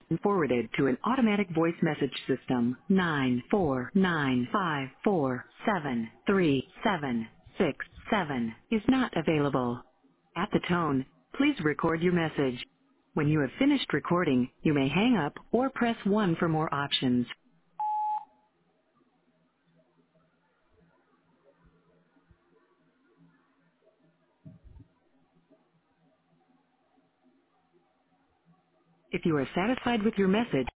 forwarded to an automatic voice message system. 94954737767 is not available. At the tone, please record your message. When you have finished recording, you may hang up or press 1 for more options. If you are satisfied with your message,